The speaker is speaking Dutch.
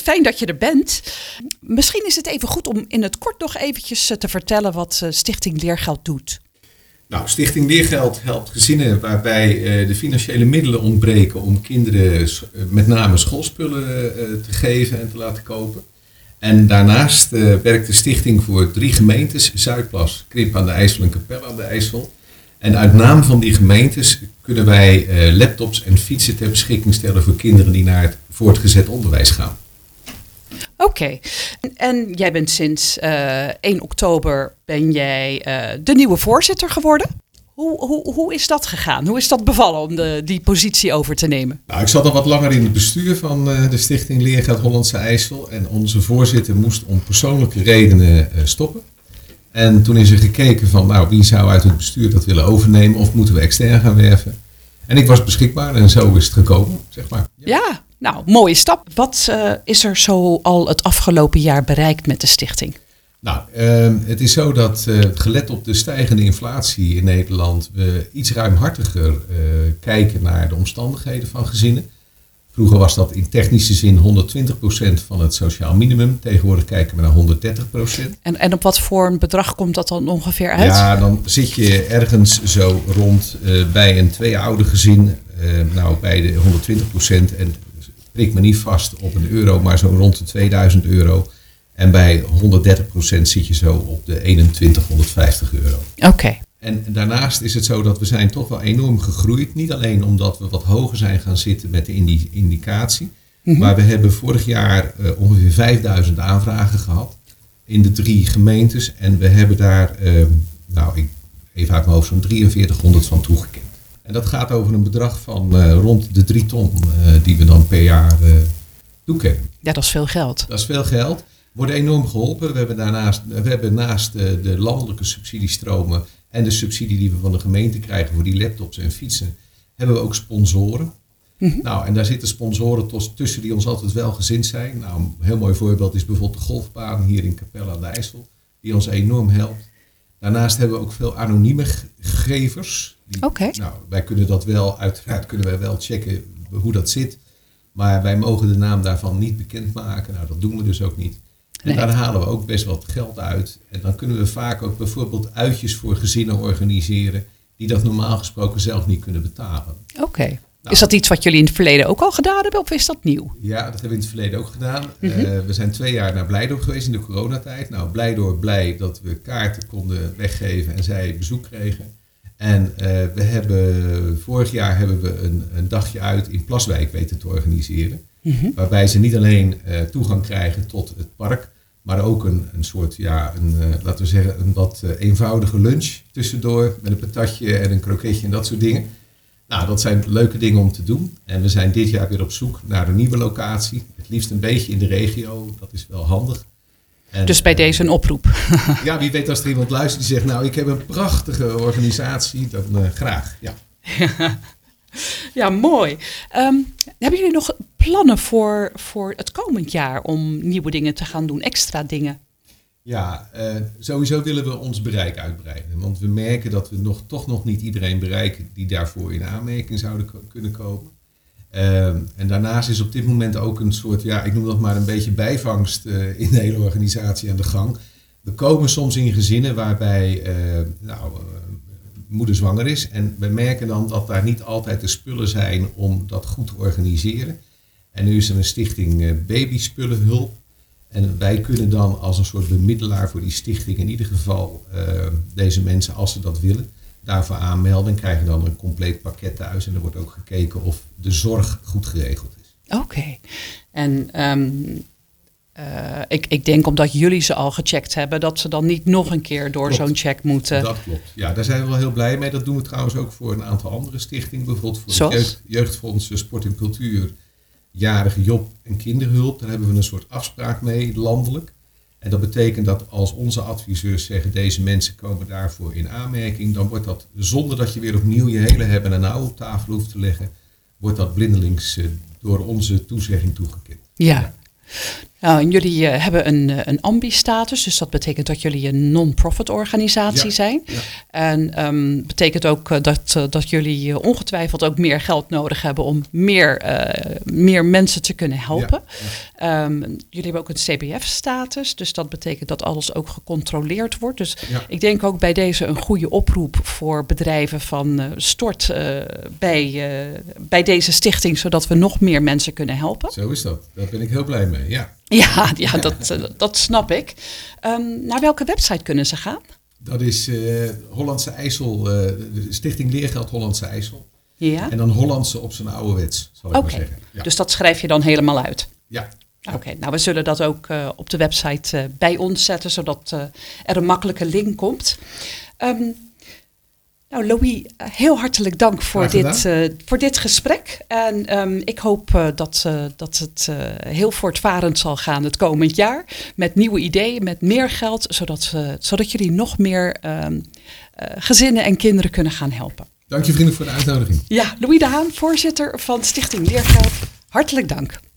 Fijn dat je er bent. Misschien is het even goed om in het kort nog eventjes te vertellen wat Stichting Leergeld doet. Nou, Stichting Leergeld helpt gezinnen waarbij de financiële middelen ontbreken om kinderen met name schoolspullen te geven en te laten kopen. En daarnaast werkt de stichting voor 3 gemeentes, Zuidplas, Krimpen aan de IJssel en Capelle aan de IJssel. En uit naam van die gemeentes kunnen wij laptops en fietsen ter beschikking stellen voor kinderen die naar het voortgezet onderwijs gaan. Oké. En jij bent sinds 1 oktober de nieuwe voorzitter geworden. Hoe is dat gegaan? Hoe is dat bevallen om die positie over te nemen? Nou, ik zat al wat langer in het bestuur van de Stichting Leergeld Hollandse IJssel. En onze voorzitter moest om persoonlijke redenen stoppen. En toen is er gekeken van, wie zou uit het bestuur dat willen overnemen of moeten we extern gaan werven? En ik was beschikbaar en zo is het gekomen, zeg maar. Ja, nou, mooie stap. Wat is er zo al het afgelopen jaar bereikt met de stichting? Nou, het is zo dat gelet op de stijgende inflatie in Nederland we iets ruimhartiger kijken naar de omstandigheden van gezinnen. Vroeger was dat in technische zin 120% van het sociaal minimum. Tegenwoordig kijken we naar 130%. En op wat voor een bedrag komt dat dan ongeveer uit? Ja, dan zit je ergens zo rond bij een 2-oudergezin. Bij de 120% en prik me niet vast op een euro, maar zo rond de 2000 euro. En bij 130% zit je zo op de 2150 euro. Oké. En daarnaast is het zo dat we zijn toch wel enorm gegroeid. Niet alleen omdat we wat hoger zijn gaan zitten met de indicatie. Mm-hmm. Maar we hebben vorig jaar ongeveer 5000 aanvragen gehad in de 3 gemeentes. En we hebben daar, even uit mijn hoofd, zo'n 4300 van toegekend. En dat gaat over een bedrag van rond de 3 ton die we dan per jaar toekennen. Ja, dat is veel geld. Dat is veel geld. Worden enorm geholpen. We hebben naast de landelijke subsidiestromen en de subsidie die we van de gemeente krijgen voor die laptops en fietsen, hebben we ook sponsoren. Mm-hmm. Nou, en daar zitten sponsoren tussen die ons altijd welgezind zijn. Nou, een heel mooi voorbeeld is bijvoorbeeld de golfbaan hier in Capelle aan de IJssel, die ons enorm helpt. Daarnaast hebben we ook veel anonieme gevers. Oké. Nou, wij kunnen dat wel, uiteraard kunnen wij wel checken hoe dat zit. Maar wij mogen de naam daarvan niet bekendmaken. Nou, dat doen we dus ook niet. En daar halen we ook best wat geld uit. En dan kunnen we vaak ook bijvoorbeeld uitjes voor gezinnen organiseren die dat normaal gesproken zelf niet kunnen betalen. Oké. Nou, is dat iets wat jullie in het verleden ook al gedaan hebben of is dat nieuw? Ja, dat hebben we in het verleden ook gedaan. Mm-hmm. We zijn 2 jaar naar Blijdorp geweest in de coronatijd. Nou, Blijdorp blij dat we kaarten konden weggeven en zij bezoek kregen. En vorig jaar hebben we een dagje uit in Plaswijk weten te organiseren. Mm-hmm. Waarbij ze niet alleen toegang krijgen tot het park, maar ook een soort, laten we zeggen, een wat eenvoudige lunch tussendoor. Met een patatje en een kroketje en dat soort dingen. Nou, dat zijn leuke dingen om te doen. En we zijn dit jaar weer op zoek naar een nieuwe locatie. Het liefst een beetje in de regio, dat is wel handig. En, dus bij deze een oproep. Ja, wie weet als er iemand luistert die zegt, ik heb een prachtige organisatie, dan graag. Ja. Ja, mooi. Hebben jullie nog plannen voor het komend jaar om nieuwe dingen te gaan doen, extra dingen? Ja, sowieso willen we ons bereik uitbreiden. Want we merken dat we toch nog niet iedereen bereiken die daarvoor in aanmerking zouden kunnen komen. En daarnaast is op dit moment ook een soort, ik noem dat maar een beetje bijvangst in de hele organisatie aan de gang. We komen soms in gezinnen waarbij moeder zwanger is. En we merken dan dat daar niet altijd de spullen zijn om dat goed te organiseren. En nu is er een stichting Babyspullenhulp. En wij kunnen dan als een soort bemiddelaar voor die stichting in ieder geval deze mensen, als ze dat willen, daarvoor aanmelden. En krijgen dan een compleet pakket thuis. En er wordt ook gekeken of de zorg goed geregeld is. Oké. En ik denk omdat jullie ze al gecheckt hebben, dat ze dan niet nog een keer door zo'n check moeten. Dat klopt. Ja, daar zijn we wel heel blij mee. Dat doen we trouwens ook voor een aantal andere stichtingen. Bijvoorbeeld voor het Jeugdfonds Sport en Cultuur, Jarige Job en Kinderhulp. Daar hebben we een soort afspraak mee, landelijk. En dat betekent dat als onze adviseurs zeggen, deze mensen komen daarvoor in aanmerking, dan wordt dat, zonder dat je weer opnieuw je hele hebben en nou op tafel hoeft te leggen, wordt dat blindelings door onze toezegging toegekend. Ja. Nou, en jullie hebben een ambi-status, dus dat betekent dat jullie een non-profit organisatie zijn. Ja. En betekent ook dat jullie ongetwijfeld ook meer geld nodig hebben om meer mensen te kunnen helpen. Ja. Jullie hebben ook een CBF-status, dus dat betekent dat alles ook gecontroleerd wordt. Dus ik denk ook bij deze een goede oproep voor bedrijven van stort bij deze stichting, zodat we nog meer mensen kunnen helpen. Zo is dat. Daar ben ik heel blij mee, ja. Ja, dat snap ik. Naar welke website kunnen ze gaan? Dat is Hollandse IJssel, de Stichting Leergeld Hollandse IJssel. Ja. En dan Hollandse op zijn ouderwets, zal ik maar zeggen. Ja. Dus dat schrijf je dan helemaal uit? Ja. Oké, nou we zullen dat ook op de website bij ons zetten, zodat er een makkelijke link komt. Nou, Louis, heel hartelijk dank voor dit gesprek. En ik hoop dat het heel voortvarend zal gaan het komend jaar. Met nieuwe ideeën, met meer geld, zodat jullie nog meer gezinnen en kinderen kunnen gaan helpen. Dank je vriendelijk voor de uitnodiging. Ja, Louis de Haan, voorzitter van Stichting Leergeld. Hartelijk dank.